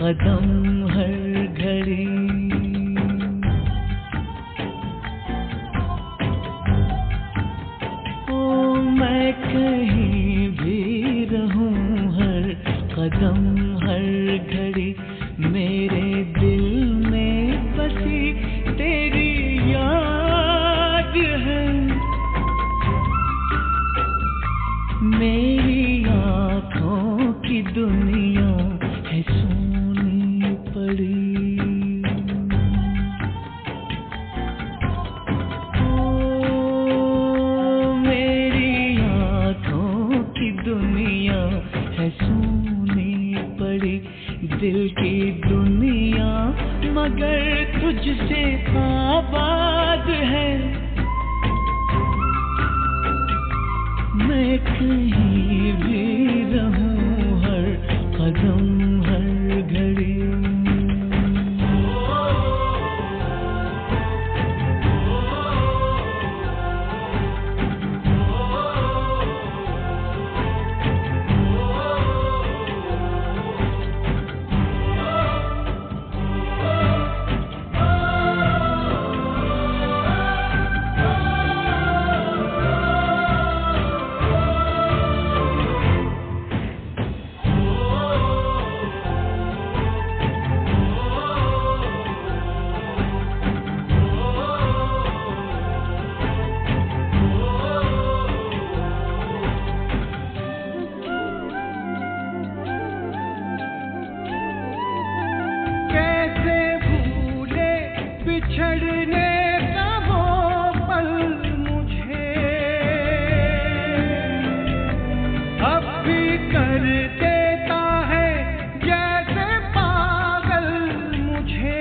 कदम हर घड़ी। ओ मैं कहीं भी रहूं हर कदम हर घड़ी, मेरे दिल में बसी तेरी याद है। मेरी आँखों की दुनिया है सोनी पड़ी। ओ मेरी आँखों की दुनिया है सोनी पड़ी, दिल की दुनिया मगर तुझसे आबाद है। मैं कहीं भी रहूं हर कदम हर घड़ी। बिछड़ने का वो पल मुझे अब भी कर देता है जैसे पागल मुझे।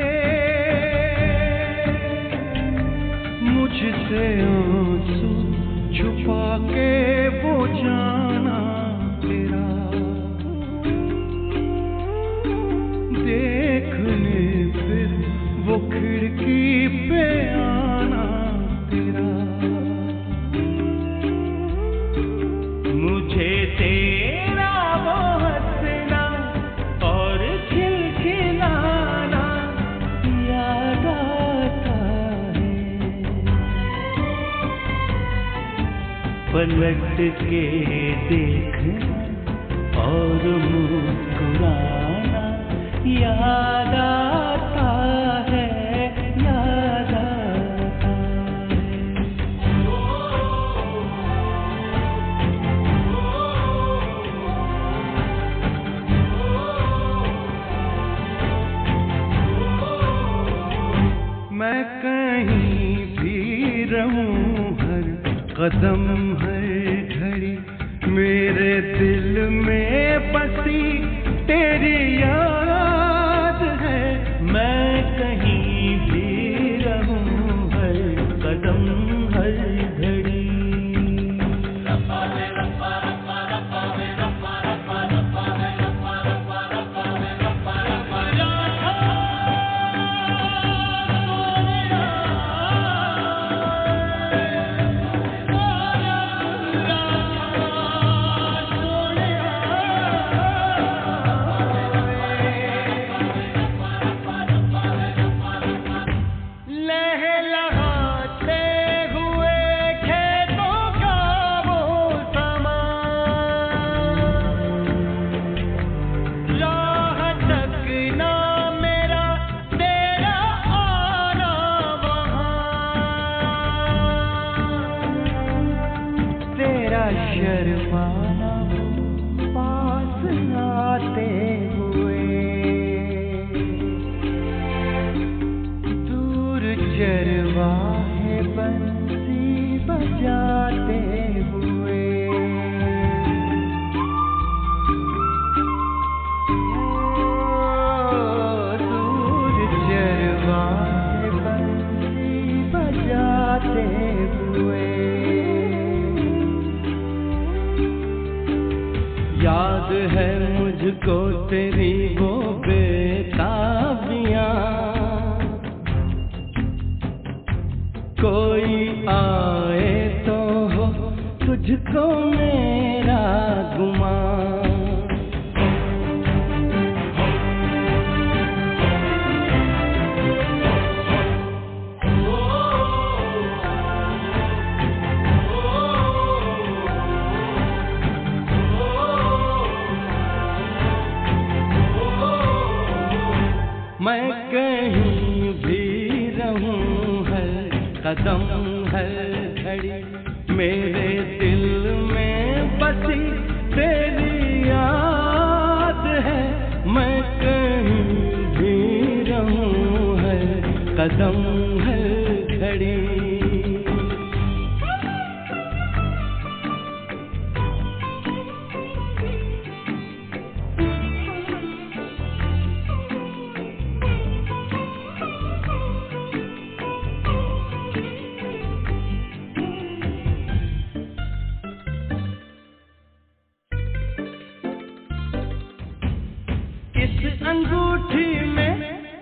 मुझसे आंसू छुपा के वो जाना तेरा, देखने फिर वो खिड़की पे आना तेरा। मुझे तेरा वो हंसना और खिलखिलाना याद आता है। पलट के देखना और मुस्कुराना याद आता है। मैं कहीं भी रहूं हर कदम हर घड़ी, मेरे दिल में बसी तेरी याद है। मैं कहीं भी रहूं हर कदम हर घड़ी। शर्माना पास आते हुए, दूर चरवाहे बंसी बजाते हुए। दूर चरवाहे बंसी बजाते हुए। याद है मुझको तेरी वो बेताबियां, कोई आए तो हो तुझको मेरा गुमान। कदम हर घड़ी मेरे दिल में बसी तेरी याद है। मैं कहीं भी रहूं हर कदम हर घड़ी। अंगूठी में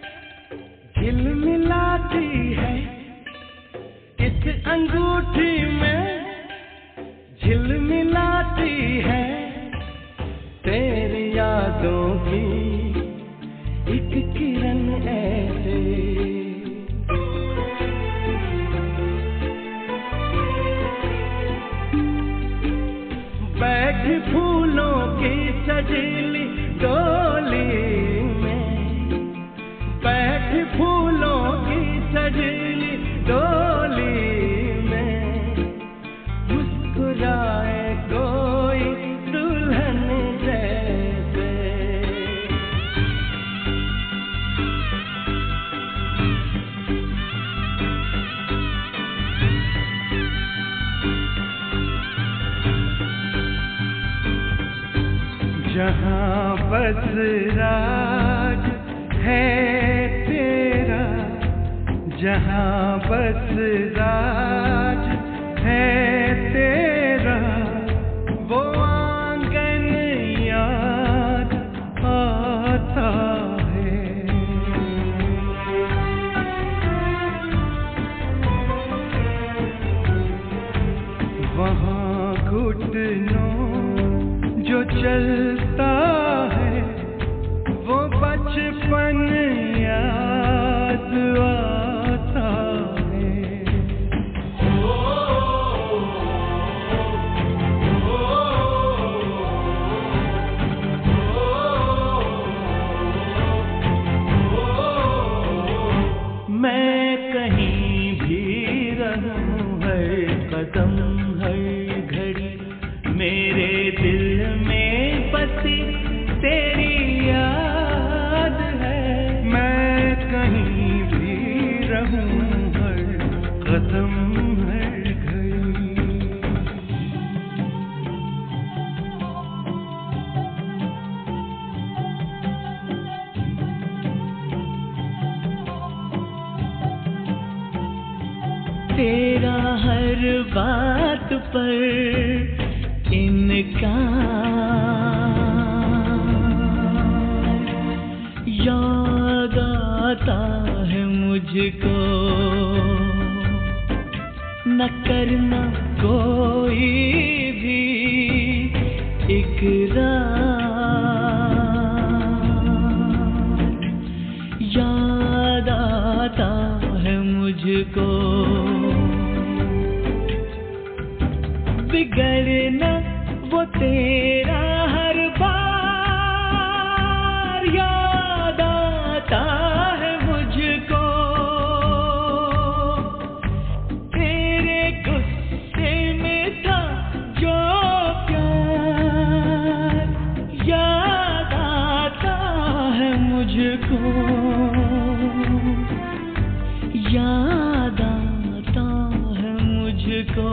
झिलमिलाती है, इस अंगूठी में झिलमिलाती है तेरी यादों की एक किरण ऐसे। बैठी फूलों की सजीली डोली में, बैठी फूलों की सजीली डोली में, मुस्कुराए कोई दुल्हन जैसे। जहाँ बस राज है तेरा, जहाँ बस राज है तेरा, वो आंगन याद आता है। वहाँ घुटनों जो चलता है वो बचपन याद आता है। मैं कहीं भी रहूं हर कदम हर घड़ी, मेरे दिल में बसी तेरी याद है। मैं कहीं भी रहूं हर कदम हर घड़ी। तेरा हर बात पर इनकार, याद आता है मुझको, न करना कोई भी इकरार। याद आता है मुझको, बिगड़ना वो तेरा हर बार। याद आता है मुझको, तेरे गुस्से में था जो प्यार। याद आता है मुझको, याद आता है मुझको,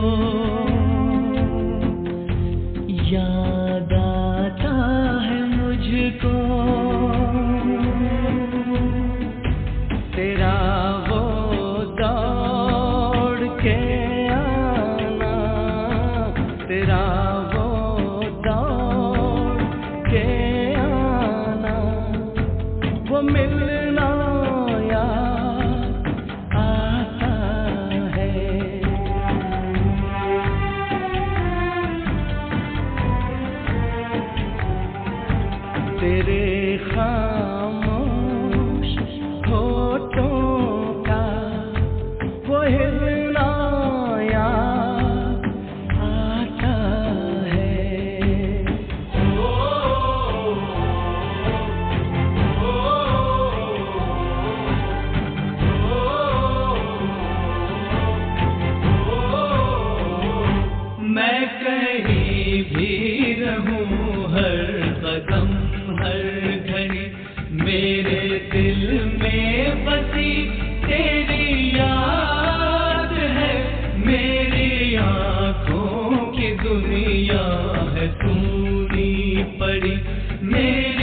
याद आता है मुझको। तेरा वो दौड़ के आना, तेरा वो दौड़ के आना, वो मिलना याद आता है। तेरे खामोश होठों का वो हिलना याद आता है। मेरे